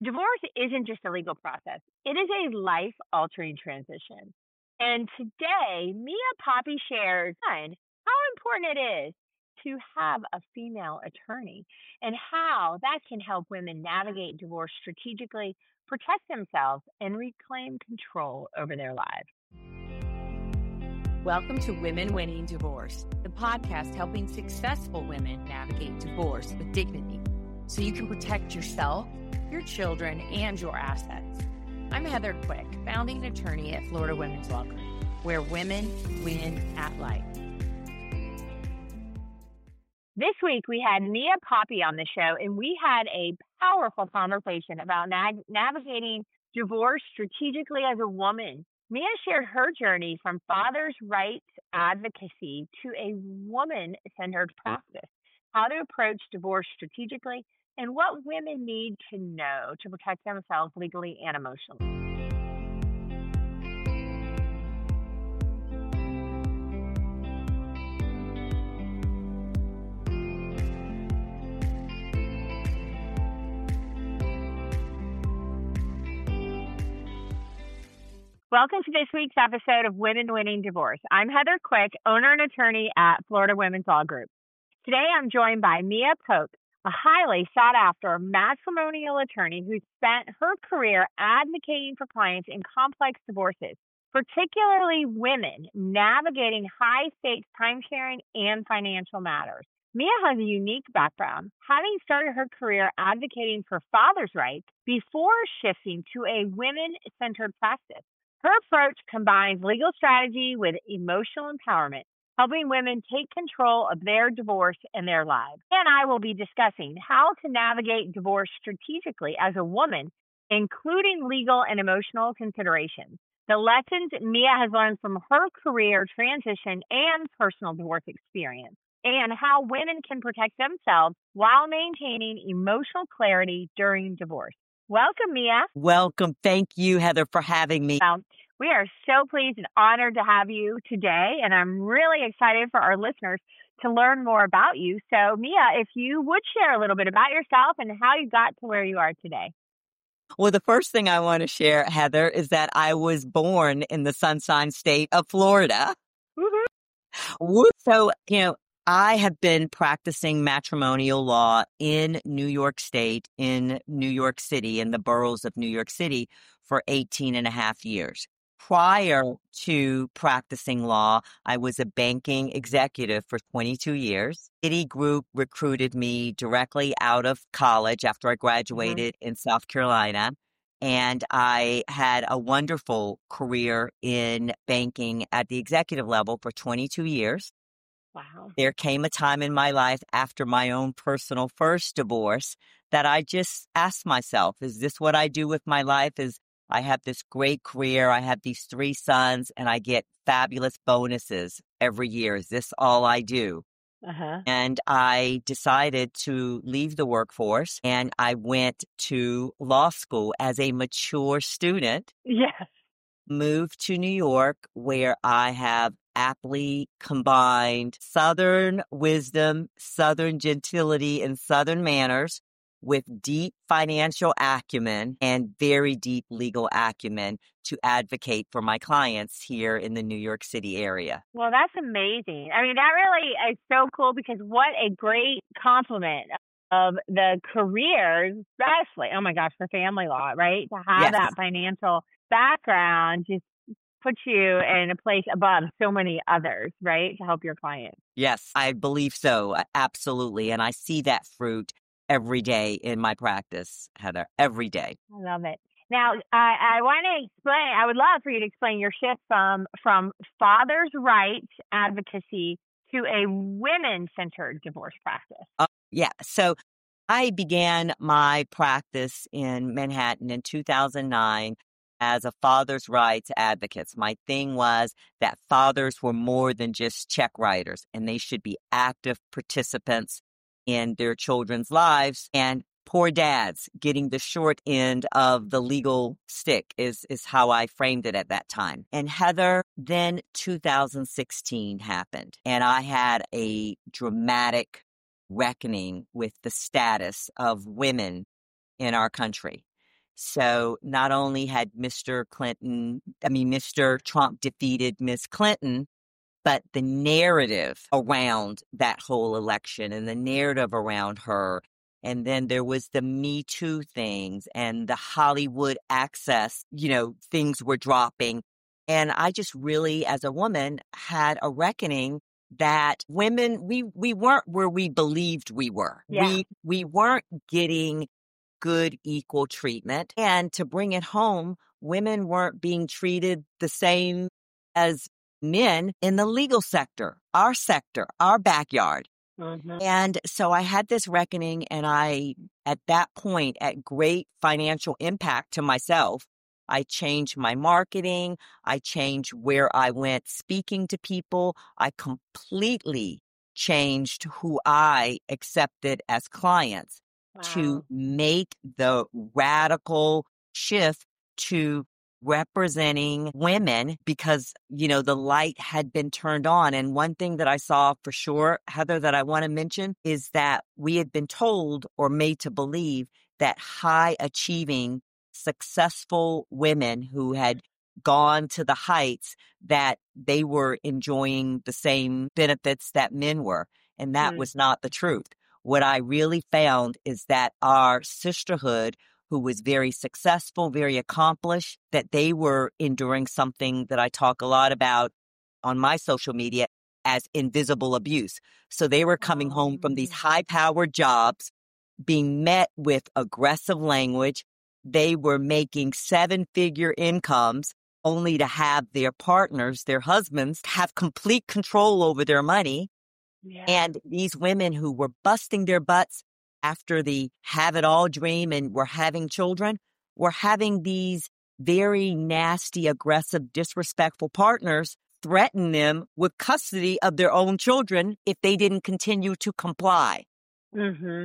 Divorce isn't just a legal process, it is a life altering transition. And today, Mia Poppy shares on how important it is to have a female attorney and how that can help women navigate divorce strategically, protect themselves, and reclaim control over their lives. Welcome to Women Winning Divorce, the podcast helping successful women navigate divorce with dignity so you can protect yourself, your children, and your assets. I'm Heather Quick, founding attorney at Florida Women's Law Group, where women win at life. This week, we had Mia Poppy on the show, and we had a powerful conversation about navigating divorce strategically as a woman. Mia shared her journey from father's rights advocacy to a woman-centered practice, how to approach divorce strategically, and what women need to know to protect themselves legally and emotionally. Welcome to this week's episode of Women Winning Divorce. I'm Heather Quick, owner and attorney at Florida Women's Law Group. Today, I'm joined by Mia Pope, a highly sought-after matrimonial attorney who spent her career advocating for clients in complex divorces, particularly women navigating high-stakes time-sharing and financial matters. Mia has a unique background, having started her career advocating for fathers' rights before shifting to a women-centered practice. Her approach combines legal strategy with emotional empowerment, helping women take control of their divorce and their lives. And I will be discussing how to navigate divorce strategically as a woman, including legal and emotional considerations, the lessons Mia has learned from her career transition and personal divorce experience, and how women can protect themselves while maintaining emotional clarity during divorce. Welcome, Mia. Welcome. Thank you, Heather, for having me. We are so pleased and honored to have you today, and I'm really excited for our listeners to learn more about you. So, Mia, if you would share a little bit about yourself and how you got to where you are today. Well, the first thing I want to share, Heather, is that I was born in the Sunshine State of Florida. Mm-hmm. So, I have been practicing matrimonial law in New York State, in New York City, in the boroughs of New York City for 18 and a half years. Prior to practicing law, I was a banking executive for 22 years. Citigroup recruited me directly out of college after I graduated in South Carolina. And I had a wonderful career in banking at the executive level for 22 years. Wow. There came a time in my life after my own personal first divorce that I just asked myself, is this what I do with my life? I have this great career. I have these 3 sons and I get fabulous bonuses every year. Is this all I do? And I decided to leave the workforce and I went to law school as a mature student. Yes. Moved to New York, where I have aptly combined Southern wisdom, Southern gentility, and Southern manners with deep financial acumen and very deep legal acumen to advocate for my clients here in the New York City area. Well, that's amazing. I mean, that really is so cool because what a great compliment of the career, especially, oh my gosh, for family law, right? To have that financial background just puts you in a place above so many others, right? To help your clients. Yes, I believe so. Absolutely. And I see that fruit every day in my practice, Heather, every day. I love it. Now, I want to explain, I would love for you to explain your shift from father's rights advocacy to a women-centered divorce practice. So I began my practice in Manhattan in 2009 as a father's rights advocate. My thing was that fathers were more than just check writers and they should be active participants in their children's lives, and poor dads getting the short end of the legal stick is how I framed it at that time. And Heather, then 2016 happened and I had a dramatic reckoning with the status of women in our country. So not only had Mr. Trump defeated Miss Clinton, but the narrative around that whole election and the narrative around her. And then there was the Me Too things and the Hollywood access, things were dropping. And I just really, as a woman, had a reckoning that women, we weren't where we believed we were. Yeah. We weren't getting good equal treatment. And to bring it home, women weren't being treated the same as men in the legal sector, our backyard. Mm-hmm. And so I had this reckoning, and I, at that point, at great financial impact to myself, I changed my marketing. I changed where I went speaking to people. I completely changed who I accepted as clients to make the radical shift to representing women because, the light had been turned on. And one thing that I saw for sure, Heather, that I want to mention is that we had been told or made to believe that high achieving, successful women who had gone to the heights, that they were enjoying the same benefits that men were. And that was not the truth. What I really found is that our sisterhood, who was very successful, very accomplished, that they were enduring something that I talk a lot about on my social media as invisible abuse. So they were coming home from these high-powered jobs, being met with aggressive language. They were making 7-figure incomes only to have their partners, their husbands, have complete control over their money. Yeah. And these women who were busting their butts after the have it all dream and were having children, were having these very nasty, aggressive, disrespectful partners threaten them with custody of their own children if they didn't continue to comply. Mm-hmm.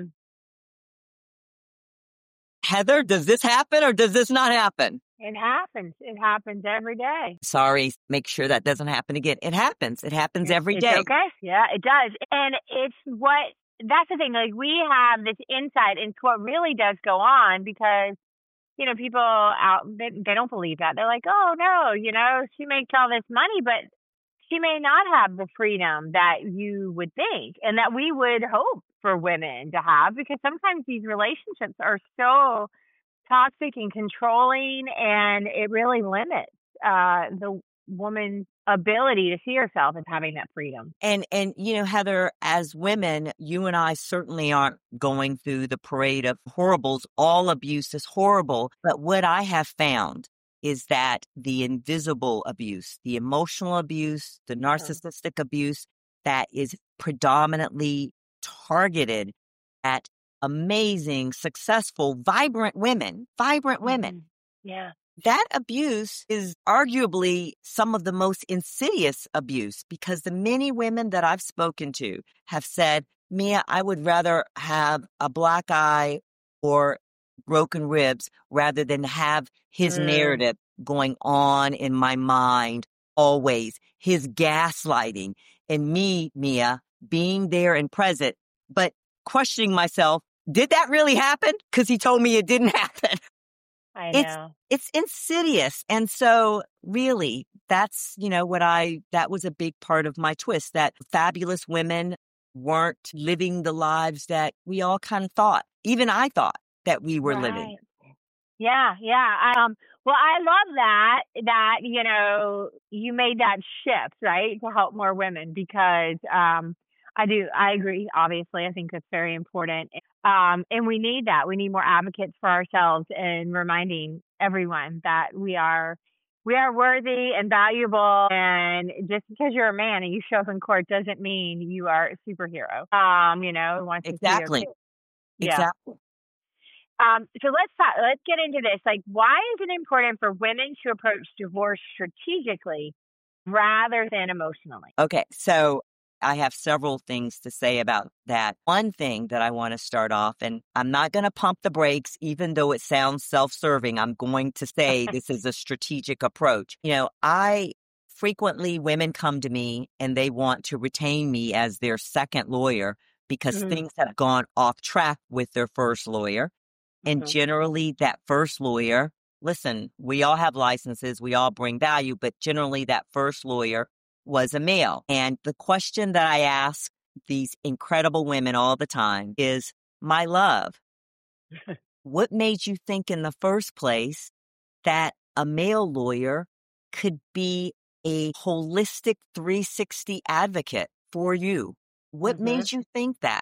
Heather, does this happen or does this not happen? It happens. It happens every day. Sorry, make sure that doesn't happen again. It happens. It happens every day. Okay. Yeah, it does. And that's the thing. Like, we have this insight into what really does go on because, people out, they don't believe that. They're like, oh, no, she makes all this money, but she may not have the freedom that you would think and that we would hope for women to have, because sometimes these relationships are so toxic and controlling, and it really limits the woman's ability to see herself as having that freedom. And Heather, as women, you and I certainly aren't going through the parade of horribles. All abuse is horrible. But what I have found is that the invisible abuse, the emotional abuse, the narcissistic abuse that is predominantly targeted at amazing, successful, vibrant women. Yeah. That abuse is arguably some of the most insidious abuse, because the many women that I've spoken to have said, Mia, I would rather have a black eye or broken ribs rather than have his narrative going on in my mind always, his gaslighting, and me, Mia, being there and present, but questioning myself, did that really happen? Because he told me it didn't happen. I know. It's insidious. And so really, that's, that was a big part of my twist, that fabulous women weren't living the lives that we all kind of thought, even I thought that we were living. Yeah. Well, I love that, you made that shift, right, to help more women, because I agree. Obviously, I think that's very important. And we need that. We need more advocates for ourselves and reminding everyone that we are worthy and valuable. And just because you're a man and you show up in court doesn't mean you are a superhero. Exactly. Yeah. Exactly. So let's get into this. Like, why is it important for women to approach divorce strategically rather than emotionally? Okay. So I have several things to say about that. One thing that I want to start off, and I'm not going to pump the brakes, even though it sounds self-serving. I'm going to say this is a strategic approach. Women come to me and they want to retain me as their second lawyer because things have gone off track with their first lawyer. And generally that first lawyer, listen, we all have licenses, we all bring value, but generally that first lawyer was a male. And the question that I ask these incredible women all the time is, my love, what made you think in the first place that a male lawyer could be a holistic 360 advocate for you? What made you think that?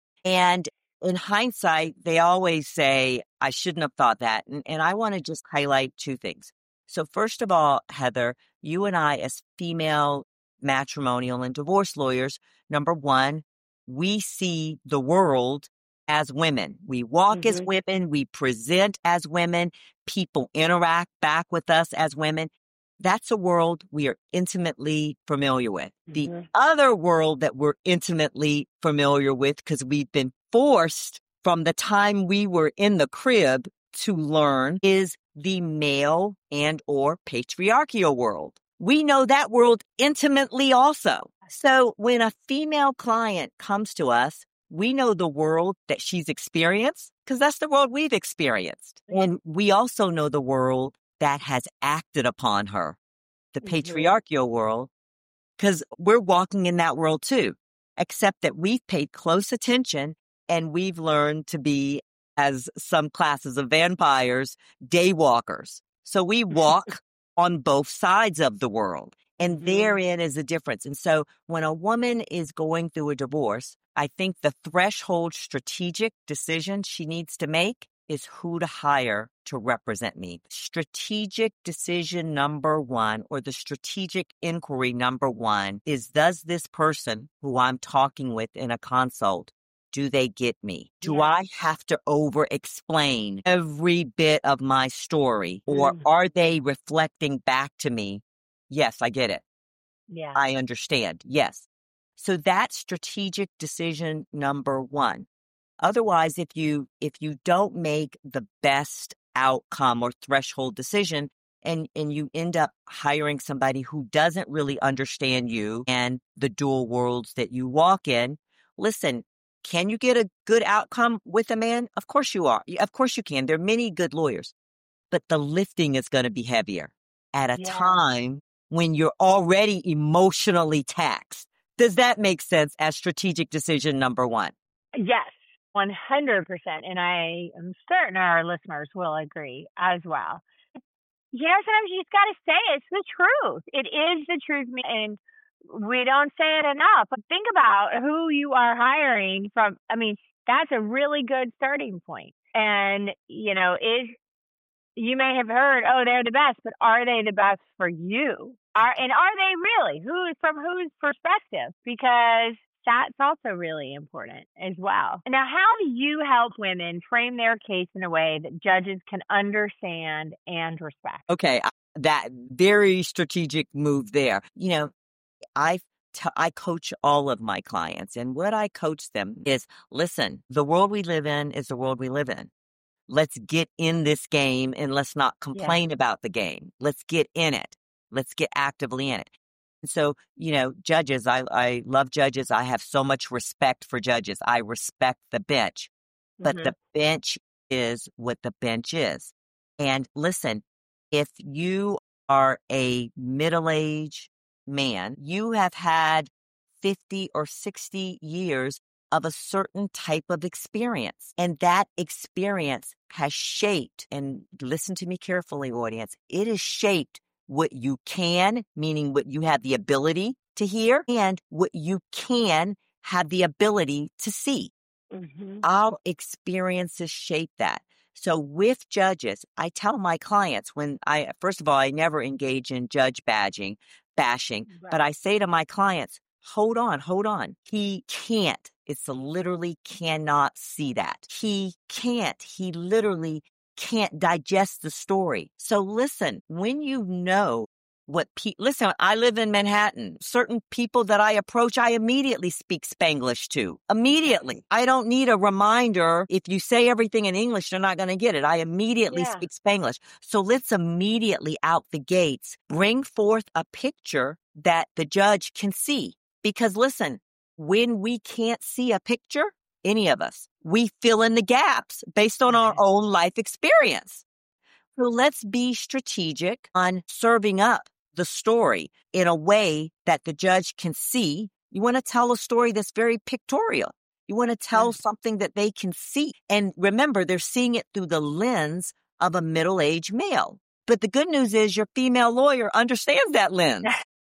And in hindsight, they always say, I shouldn't have thought that. And I want to just highlight two things. So first of all, Heather, you and I as female matrimonial and divorce lawyers, number one, we see the world as women. We walk as women. We present as women. People interact back with us as women. That's a world we are intimately familiar with. The other world that we're intimately familiar with, because we've been forced from the time we were in the crib to learn, is the male and or patriarchal world. We know that world intimately also. So when a female client comes to us, we know the world that she's experienced because that's the world we've experienced. And we also know the world that has acted upon her, the patriarchal world, because we're walking in that world too, except that we've paid close attention and we've learned to be, as some classes of vampires, daywalkers. So we walk on both sides of the world. And therein is a difference. And so when a woman is going through a divorce, I think the threshold strategic decision she needs to make is who to hire to represent me. Strategic decision number one, or the strategic inquiry number one, is, does this person who I'm talking with in a consult, do they get me? Do I have to over-explain every bit of my story? Or are they reflecting back to me, yes, I get it. Yeah. I understand. Yes. So that's strategic decision number one. Otherwise, if you don't make the best outcome or threshold decision and you end up hiring somebody who doesn't really understand you and the dual worlds that you walk in, listen, can you get a good outcome with a man? Of course you are. Of course you can. There are many good lawyers, but the lifting is going to be heavier at a time when you're already emotionally taxed. Does that make sense as strategic decision number one? Yes, 100%. And I am certain our listeners will agree as well. You know, sometimes you just got to say it's the truth. It is the truth. And we don't say it enough. But think about who you are hiring from. I mean, that's a really good starting point. And, you know, you may have heard, oh, they're the best, but are they the best for you? Are they really? From whose perspective? Because that's also really important as well. Now, how do you help women frame their case in a way that judges can understand and respect? Okay, that very strategic move there. You know, I coach all of my clients, and what I coach them is, listen, the world we live in is the world we live in. Let's get in this game and let's not complain about the game. Let's get in it. Let's get actively in it. So, you know, judges, I love judges. I have so much respect for judges. I respect the bench, but the bench is what the bench is. And listen, if you are a middle-aged man, you have had 50 or 60 years of a certain type of experience. And that experience has shaped, and listen to me carefully, audience, it has shaped what you can, meaning what you have the ability to hear, and what you can have the ability to see. Our experiences shape that. So with judges, I tell my clients first of all, I never engage in judge bashing, but I say to my clients, hold on. He can't. It's literally cannot see that. He can't. He literally can't digest the story. So listen, when you know listen, I live in Manhattan. Certain people that I approach, I immediately speak Spanglish to. Immediately. I don't need a reminder. If you say everything in English, they're not going to get it. I immediately speak Spanglish. So let's immediately out the gates bring forth a picture that the judge can see. Because listen, when we can't see a picture, any of us, we fill in the gaps based on our own life experience. So let's be strategic on serving up the story in a way that the judge can see. You want to tell a story that's very pictorial. You want to tell something that they can see. And remember, they're seeing it through the lens of a middle-aged male. But the good news is your female lawyer understands that lens.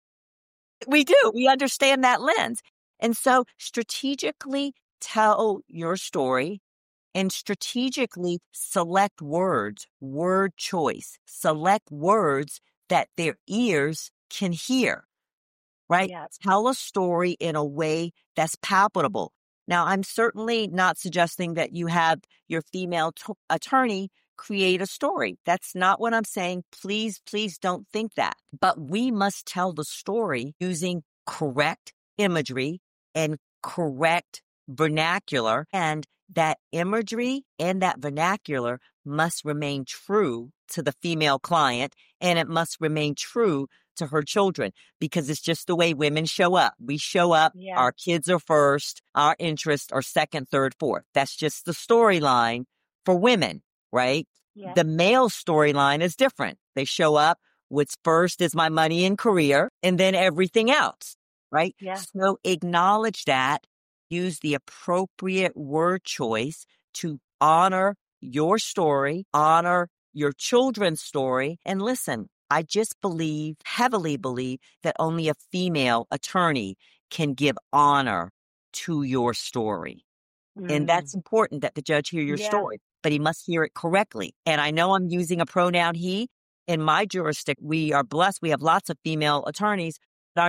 We do. We understand that lens. And so strategically tell your story and strategically select words, word choice, select words that their ears can hear, right? Yes. Tell a story in a way that's palatable. Now, I'm certainly not suggesting that you have your female attorney create a story. That's not what I'm saying. Please, please don't think that. But we must tell the story using correct imagery and correct vernacular, and that imagery and that vernacular must remain true to the female client, and it must remain true to her children, because it's just the way women show up. We show up, our kids are first, our interests are second, third, fourth. That's just the storyline for women, right? Yeah. The male storyline is different. They show up, what's first is my money and career, and then everything else, right? Yeah. So acknowledge that. Use the appropriate word choice to honor your story, honor your children's story. And listen, I just heavily believe that only a female attorney can give honor to your story. And that's important, that the judge hear your story, but he must hear it correctly. And I know I'm using a pronoun he. In my jurisdiction, we are blessed. We have lots of female attorneys.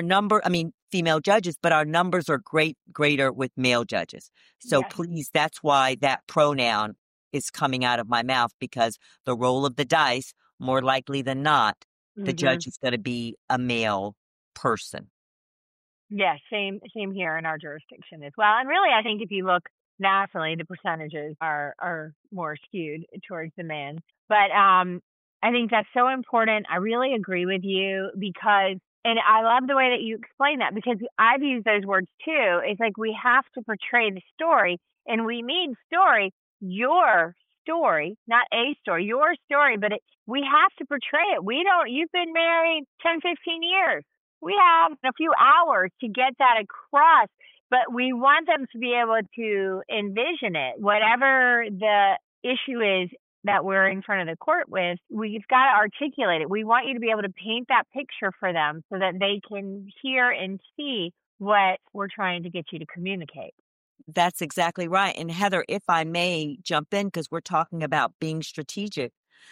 Female judges, but our numbers are greater with male judges. So please, that's why that pronoun is coming out of my mouth, because the roll of the dice, more likely than not, the judge is going to be a male person. Yeah, same here in our jurisdiction as well. And really, I think if you look nationally, the percentages are more skewed towards the men. But I think that's so important. I really agree with you, because and I love the way that you explain that, because I've used those words too. It's like we have to portray the story, and we mean story, your story, not a story, your story, but we have to portray it. You've been married 10, 15 years. We have a few hours to get that across, but we want them to be able to envision it. Whatever the issue is that we're in front of the court with, we've got to articulate it. We want you to be able to paint that picture for them so that they can hear and see what we're trying to get you to communicate. That's exactly right. And Heather, if I may jump in, because we're talking about being strategic,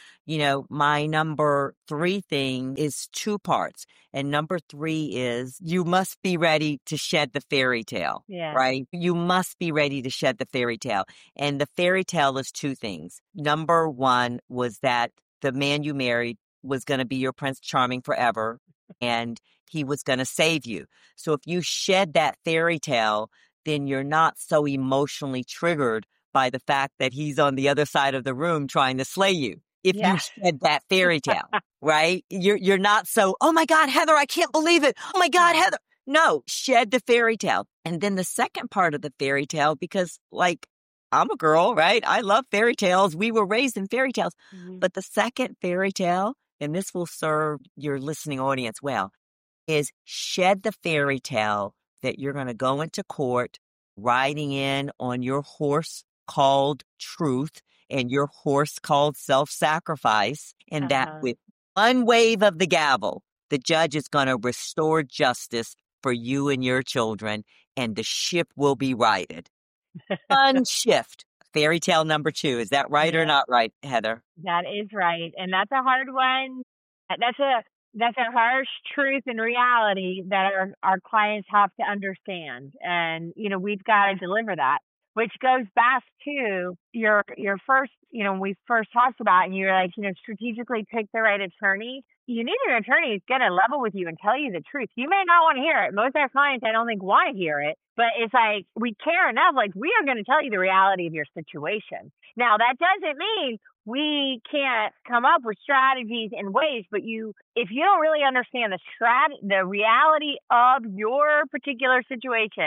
my number 3 thing is 2 parts. And number 3 is you must be ready to shed the fairy tale, right? You must be ready to shed the fairy tale. And the fairy tale is 2 things. Number 1 was that the man you married was going to be your Prince Charming forever, and he was going to save you. So if you shed that fairy tale, then you're not so emotionally triggered by the fact that he's on the other side of the room trying to slay you. If you shed that fairy tale, right? You're not so, oh my God, Heather, I can't believe it. Oh my God, Heather. No, shed the fairy tale. And then the second part of the fairy tale, because I'm a girl, right? I love fairy tales. We were raised in fairy tales. But the second fairy tale, and this will serve your listening audience well, is shed the fairy tale that you're going to go into court riding in on your horse called truth and your horse called self-sacrifice, and that with one wave of the gavel, the judge is going to restore justice for you and your children, and the ship will be righted. Fun shift. Fairy tale number 2. Is that right or not right, Heather? That is right. And that's a hard one. That's a harsh truth and reality that our clients have to understand. And, we've got to deliver that, which goes back to your first, when we first talked about, and you're like, strategically pick the right attorney. You need an attorney who's going to level with you and tell you the truth. You may not want to hear it. Most of our clients, I don't think, want to hear it. But it's like, we care enough, we are going to tell you the reality of your situation. Now, that doesn't mean we can't come up with strategies and ways, but if you don't really understand the reality of your particular situation,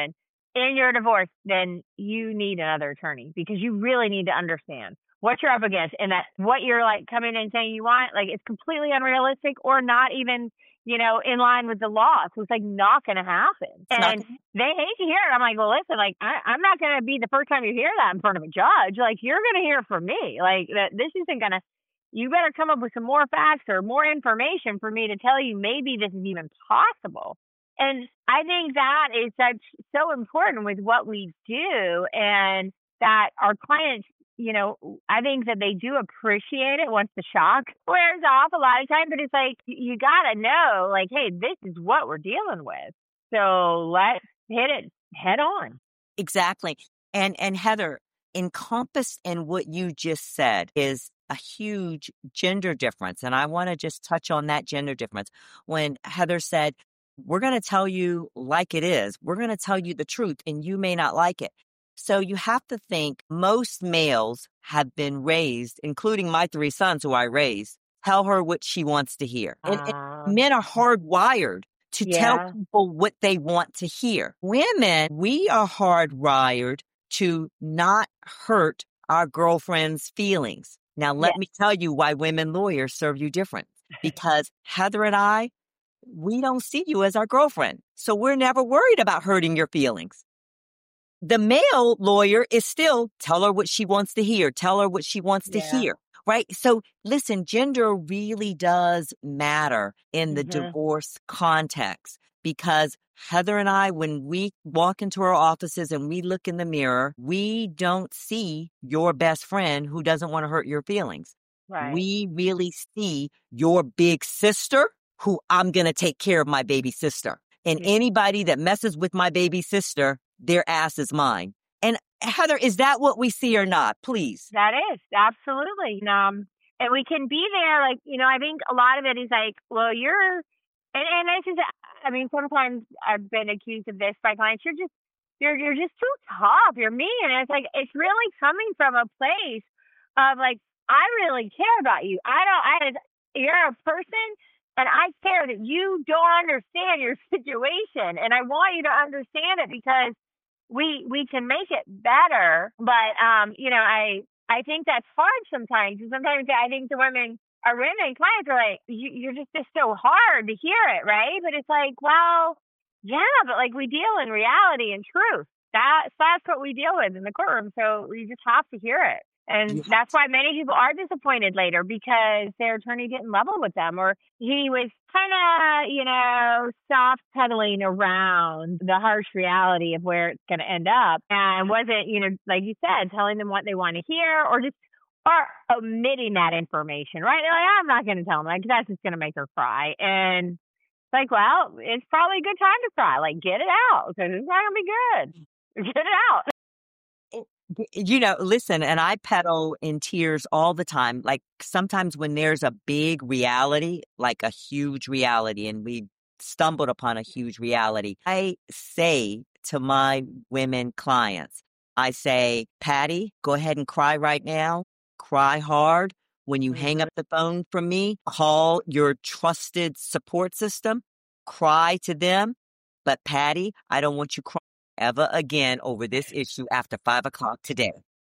in your divorce, then you need another attorney because you really need to understand what you're up against and that what you're like coming in saying you want, like it's completely unrealistic or not even, in line with the law. So it's like not going to happen. And they hate to hear it. I'm like, well, listen, like I'm not going to be the first time you hear that in front of a judge. Like you're going to hear it from me. Like that this isn't going to, you better come up with some more facts or more information for me to tell you maybe this is even possible. And I think that is so important with what we do, and that our clients, I think that they do appreciate it once the shock wears off a lot of time. But it's like, you got to know, like, hey, this is what we're dealing with. So let's hit it head on. Exactly. And Heather, encompassed in what you just said is a huge gender difference. And I want to just touch on that gender difference. When Heather said, we're going to tell you like it is, we're going to tell you the truth, and you may not like it. So you have to think most males have been raised, including my 3 sons who I raised, tell her what she wants to hear. And men are hardwired to tell people what they want to hear. Women, we are hardwired to not hurt our girlfriend's feelings. Now, let me tell you why women lawyers serve you different. Because Heather and I, we don't see you as our girlfriend. So we're never worried about hurting your feelings. The male lawyer is still tell her what she wants to hear, tell her what she wants to hear, right? So listen, gender really does matter in the divorce context, because Heather and I, when we walk into our offices and we look in the mirror, we don't see your best friend who doesn't want to hurt your feelings. Right. We really see your big sister who I'm going to take care of my baby sister. And anybody that messes with my baby sister, their ass is mine. And Heather, is that what we see or not? Please. That is, absolutely. And we can be there, like, I think a lot of it is like, well, and this is, I mean, sometimes I've been accused of this by clients. You're just too tough. You're mean. And it's like, it's really coming from a place of like, I really care about you. You're a person, and I care that you don't understand your situation. And I want you to understand it because we can make it better. But, I think that's hard sometimes. And sometimes I think the women clients are like, you're just so hard to hear it, right? But it's like, well, yeah, but like we deal in reality and truth. That's what we deal with in the courtroom. So we just have to hear it. And that's why many people are disappointed later, because their attorney didn't level with them, or he was kind of, soft pedaling around the harsh reality of where it's going to end up, and wasn't, like you said, telling them what they want to hear, or omitting that information, right? Like, I'm not going to tell them, like, that's just going to make her cry. And it's like, well, it's probably a good time to cry. Like, get it out, because it's not going to be good. Get it out. Listen, and I pedal in tears all the time. Like sometimes when there's a big reality, like a huge reality, and we stumbled upon a huge reality, I say to my women clients, I say, Patty, go ahead and cry right now. Cry hard. When you hang up the phone from me, call your trusted support system. Cry to them. But Patty, I don't want you crying ever again over this issue after 5:00 today.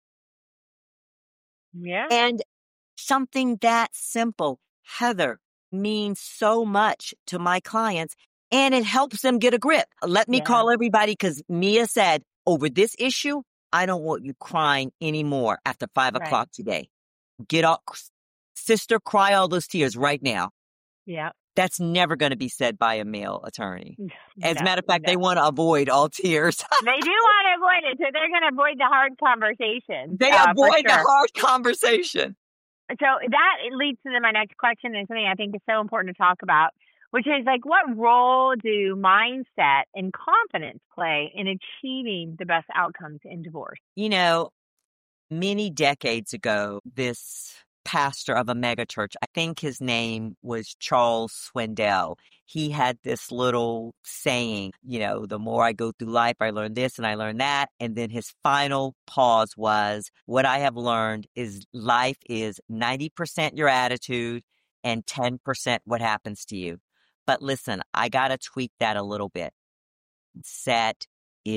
Yeah. And something that simple, Heather, means so much to my clients, and it helps them get a grip. Let me call everybody, because Mia said, over this issue, I don't want you crying anymore after 5:00 today. Get off, sister, cry all those tears right now. Yeah. That's never going to be said by a male attorney. As a matter of fact, they want to avoid all tears. They do want to avoid it. So they're going to avoid the hard conversation. They avoid the hard conversation. So that leads to my next question, and something I think is so important to talk about, which is like, what role do mindset and confidence play in achieving the best outcomes in divorce? Many decades ago, this pastor of a megachurch, I think his name was Charles Swindoll. He had this little saying, the more I go through life, I learn this and I learn that. And then his final pause was, what I have learned is life is 90% your attitude and 10% what happens to you. But listen, I got to tweak that a little bit. Set is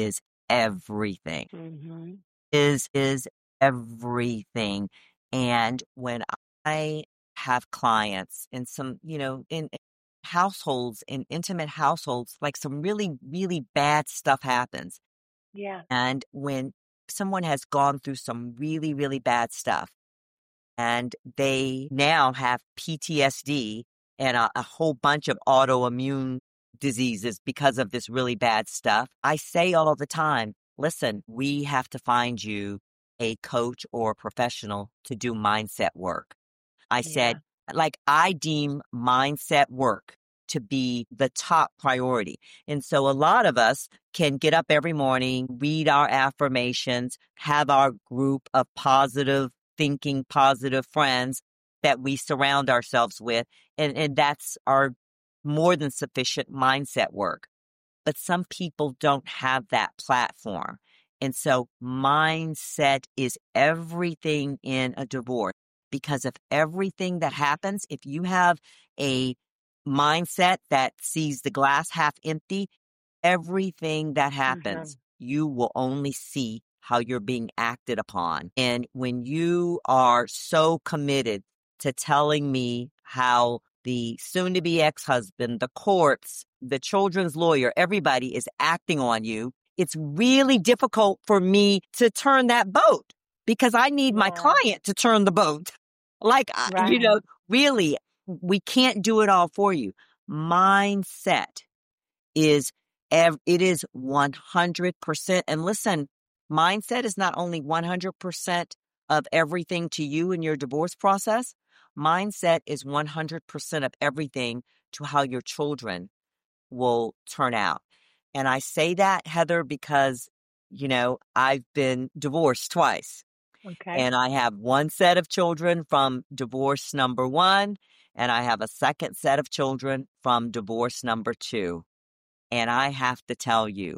everything. Mm-hmm. Is everything. And when I have clients in some, in households, in intimate households, like some really, really bad stuff happens. Yeah. And when someone has gone through some really, really bad stuff and they now have PTSD and a whole bunch of autoimmune diseases because of this really bad stuff, I say all the time, listen, we have to find you a coach or a professional to do mindset work. I said, I deem mindset work to be the top priority. And so a lot of us can get up every morning, read our affirmations, have our group of positive thinking, positive friends that we surround ourselves with. And that's our more than sufficient mindset work. But some people don't have that platform. And so mindset is everything in a divorce, because of everything that happens. If you have a mindset that sees the glass half empty, everything that happens, you will only see how you're being acted upon. And when you are so committed to telling me how the soon-to-be ex-husband, the courts, the children's lawyer, everybody is acting on you, it's really difficult for me to turn that boat because I need my client to turn the boat. Really, we can't do it all for you. Mindset is 100%. And listen, mindset is not only 100% of everything to you in your divorce process. Mindset is 100% of everything to how your children will turn out. And I say that, Heather, because, I've been divorced twice. Okay. And I have one set of children from divorce number 1, and I have a second set of children from divorce number 2. And I have to tell you,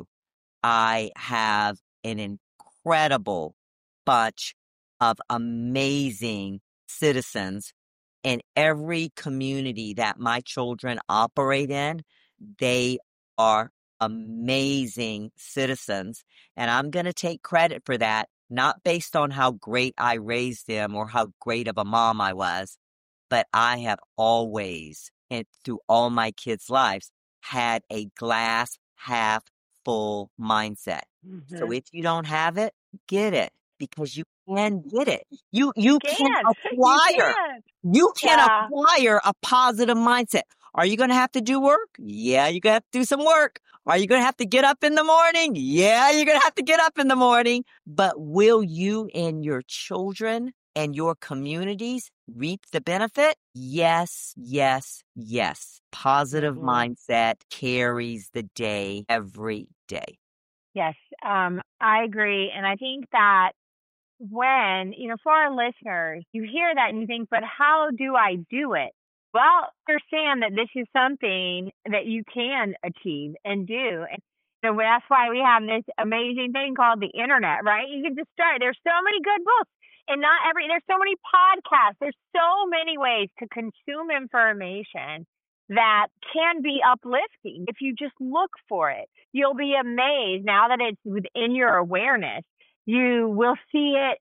I have an incredible bunch of amazing citizens in every community that my children operate in. They are amazing citizens. And I'm going to take credit for that, not based on how great I raised them or how great of a mom I was, but I have always, and through all my kids' lives, had a glass half full mindset. So if you don't have it, get it, because you can get it. You can acquire. You can acquire a positive mindset. Are you going to have to do work? Yeah, you're going to have to do some work. Are you going to have to get up in the morning? Yeah, you're going to have to get up in the morning. But will you and your children and your communities reap the benefit? Yes, yes, yes. Positive mindset carries the day every day. Yes, I agree. And I think that when, for our listeners, you hear that and you think, but how do I do it? Well, understand that this is something that you can achieve and do. And so that's why we have this amazing thing called the internet, right? You can just start. There's so many good books and there's so many podcasts. There's so many ways to consume information that can be uplifting. If you just look for it, you'll be amazed. Now that it's within your awareness, you will see it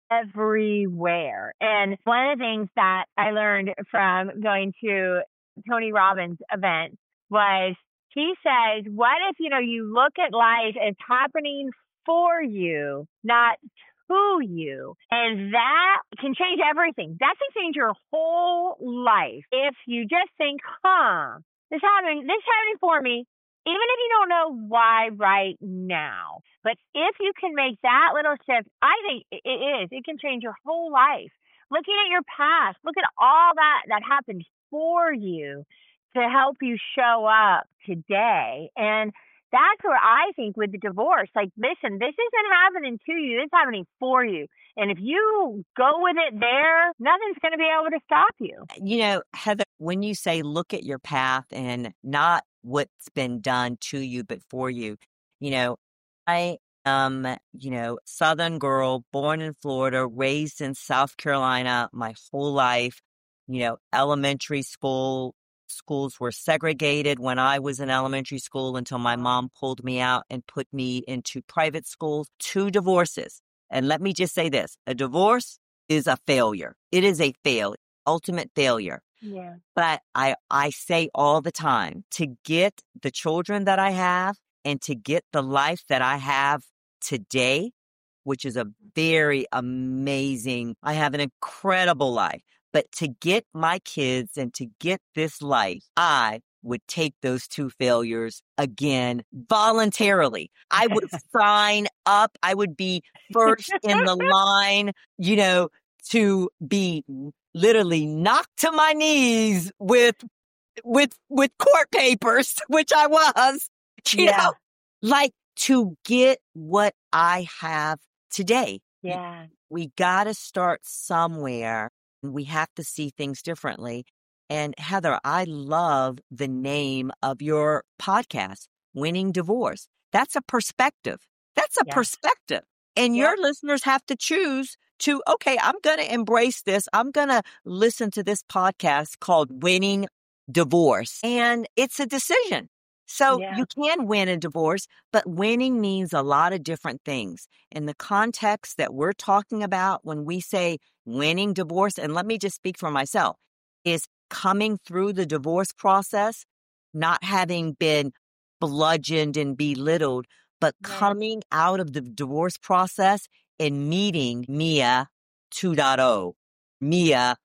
everywhere. And one of the things that I learned from going to Tony Robbins' event was he says, what if, you look at life as happening for you, not to you? And that can change everything. That can change your whole life. If you just think, this happening for me, even if you don't know why right now. But if you can make that little shift, I think it can change your whole life. Looking at your past, look at all that happened for you to help you show up today. And that's where I think with the divorce, listen, this isn't happening to you, it's happening for you. And if you go with it there, nothing's going to be able to stop you. Heather, when you say look at your path and not what's been done to you, but for you, I am, Southern girl, born in Florida, raised in South Carolina my whole life, elementary school, schools were segregated when I was in elementary school until my mom pulled me out and put me into private schools. 2 divorces. And let me just say this, a divorce is a failure. It is a ultimate failure. Yeah. But I say all the time, to get the children that I have and to get the life that I have today, which is a very amazing, I have an incredible life. But to get my kids and to get this life, I would take those 2 failures again voluntarily. I would sign up. I would be first in the line, to be literally knocked to my knees with court papers, which I was, like to get what I have today. Yeah. We got to start somewhere. We have to see things differently. And Heather, I love the name of your podcast, Winning Divorce. That's a perspective. That's a perspective. And your listeners have to choose to, okay, I'm going to embrace this. I'm going to listen to this podcast called Winning Divorce. And it's a decision. So you can win a divorce, but winning means a lot of different things. In the context that we're talking about when we say winning divorce, and let me just speak for myself, is coming through the divorce process, not having been bludgeoned and belittled, but coming out of the divorce process and meeting Mia 2.0, Mia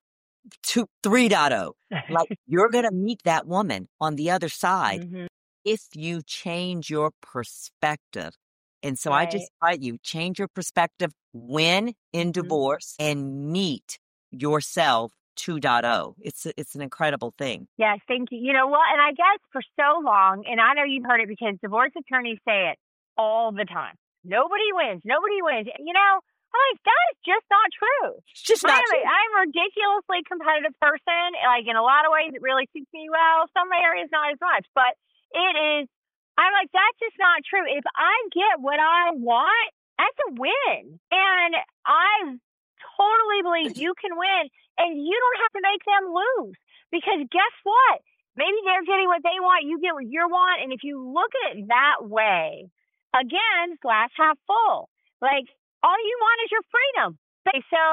3.0. Like you're going to meet that woman on the other side if you change your perspective. And so I just invite you, change your perspective, win in divorce, and meet yourself 2.0. It's an incredible thing. Yes, thank you. And I guess for so long, and I know you've heard it because divorce attorneys say it all the time. Nobody wins. Nobody wins. I'm like, that is just not true. It's just not true. I'm a ridiculously competitive person. Like in a lot of ways, it really suits me well. Some areas not as much, but it is. I'm like, that's just not true. If I get what I want, that's a win. And I totally believe you can win, and you don't have to make them lose. Because guess what? Maybe they're getting what they want, you get what you want. And if you look at it that way, again, glass half full. Like, all you want is your freedom. So,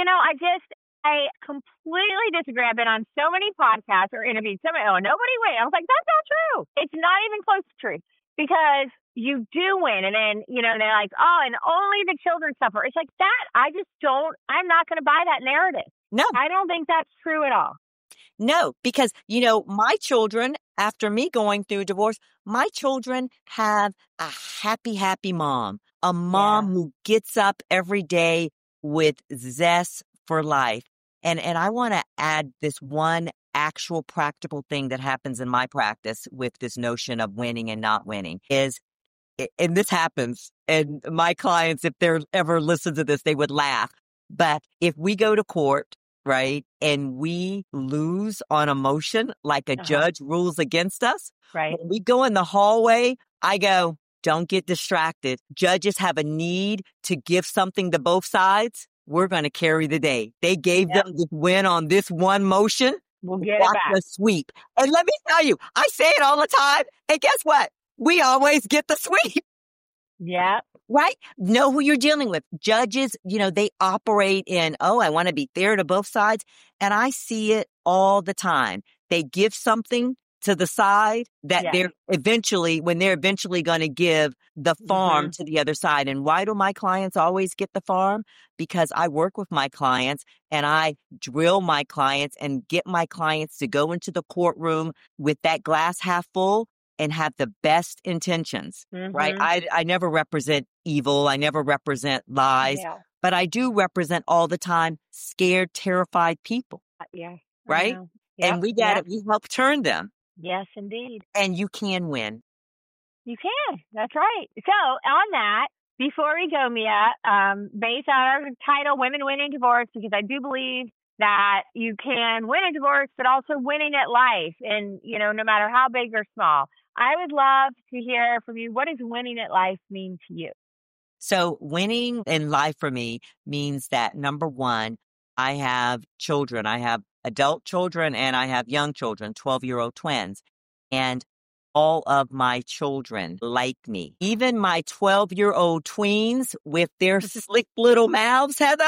I completely disagree. I've been on so many podcasts or interviewed somebody, nobody wins. I was like, that's not true. It's not even close to true because you do win. And then, they're like, and only the children suffer. It's like that. I'm not going to buy that narrative. No. I don't think that's true at all. No, because, my children, after me going through divorce, my children have a happy, happy mom, a mom who gets up every day with zest for life. And I want to add this one actual practical thing that happens in my practice with this notion of winning and not winning is, and this happens, and my clients, if they're ever listen to this, they would laugh. But if we go to court, right, and we lose on emotion, like a judge rules against us, right? When we go in the hallway, I go, don't get distracted. Judges have a need to give something to both sides. We're going to carry the day. They gave them the win on this one motion. We'll get it back. The sweep. And let me tell you, I say it all the time. And guess what? We always get the sweep. Yeah. Right? Know who you're dealing with. Judges, they operate in, I want to be fair to both sides. And I see it all the time. They give something to the side that when they're eventually going to give the farm to the other side. And why do my clients always get the farm? Because I work with my clients and I drill my clients and get my clients to go into the courtroom with that glass half full and have the best intentions, right? I never represent evil. I never represent lies, but I do represent all the time scared, terrified people. Right? And we help turn them. Yes, indeed. And you can win. You can. That's right. So on that, before we go, Mia, based on our title, Women Winning Divorce, because I do believe that you can win a divorce, but also winning at life. And, no matter how big or small, I would love to hear from you. What does winning at life mean to you? So winning in life for me means that, number one, I have children. I have adult children and I have young children, 12-year-old twins. And all of my children like me. Even my 12-year-old tweens with their slick little mouths, Heather.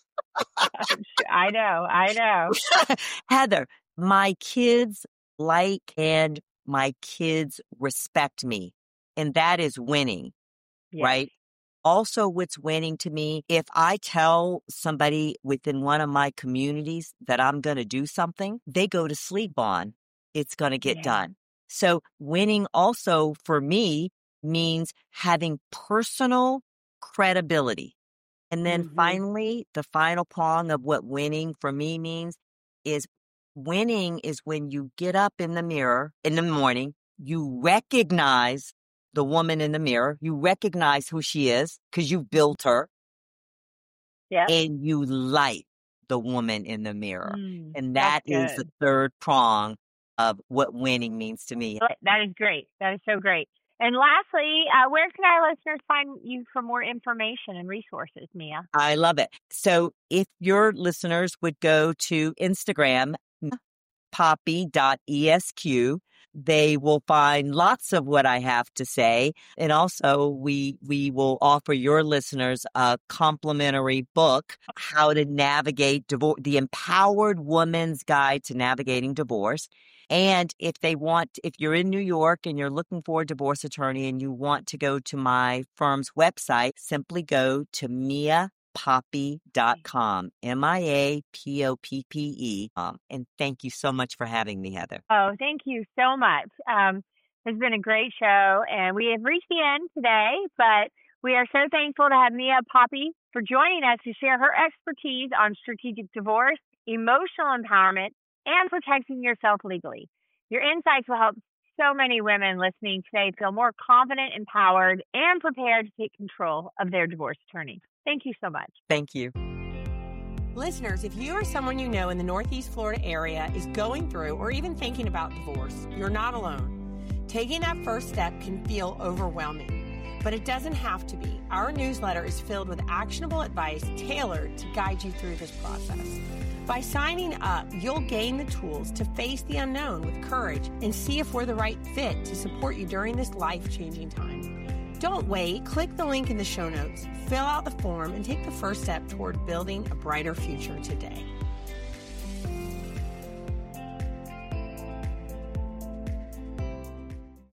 I know. Heather, my kids like and my kids respect me. And that is winning, right? Also, what's winning to me, if I tell somebody within one of my communities that I'm going to do something, they go to sleep on, it's going to get done. So winning also for me means having personal credibility. And then finally, the final prong of what winning for me means is winning is when you get up in the mirror in the morning, you recognize the woman in the mirror, you recognize who she is because you've built her, and you like the woman in the mirror. And that is the third prong of what winning means to me. That is great. That is so great. And lastly, where can our listeners find you for more information and resources, Mia? I love it. So if your listeners would go to Instagram, poppy.esq, they will find lots of what I have to say. And also we will offer your listeners a complimentary book, How to Navigate Divorce, The Empowered Woman's Guide to Navigating Divorce. And if you're in New York and you're looking for a divorce attorney and you want to go to my firm's website, simply go to miapoppe.com, MIAPOPPE. And thank you so much for having me, Heather. Oh, thank you so much. It's been a great show, and we have reached the end today, but we are so thankful to have Mia Poppe for joining us to share her expertise on strategic divorce, emotional empowerment, and protecting yourself legally. Your insights will help so many women listening today feel more confident, empowered, and prepared to take control of their divorce attorney. Thank you so much. Thank you. Listeners, if you or someone you know in the Northeast Florida area is going through or even thinking about divorce, you're not alone. Taking that first step can feel overwhelming, but it doesn't have to be. Our newsletter is filled with actionable advice tailored to guide you through this process. By signing up, you'll gain the tools to face the unknown with courage and see if we're the right fit to support you during this life-changing time. Don't wait. Click the link in the show notes, fill out the form, and take the first step toward building a brighter future today.